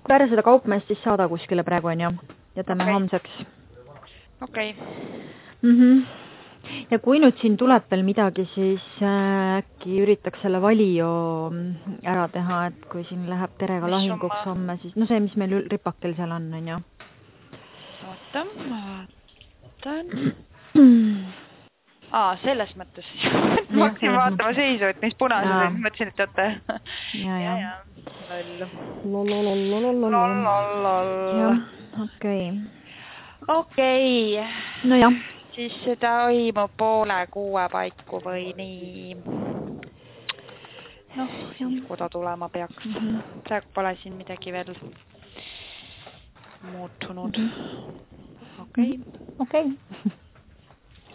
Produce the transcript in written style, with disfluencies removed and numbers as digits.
kui ära seda kaupmeest siis saada kuskile praegu on ju. Jätame homseks. Okei. Ja kui nüüd siin tuleb veel midagi, siis äkki üritaks selle valio ära teha, et kui siin läheb Terega lahinguks homme, siis no see, mis meil ripakkel seal on ju. Oota, ma vaatan. Selles mõttes. Ma hakkasin vaatama seisu, et mis punased ja siis mõtlesin, et oota. Ja. Loll. Okei. No jah. Siis see toimub 5:30 paiku või nii. Siis kui ta tulema peaks. Praegu pole siin midagi veel muutunud. Okei.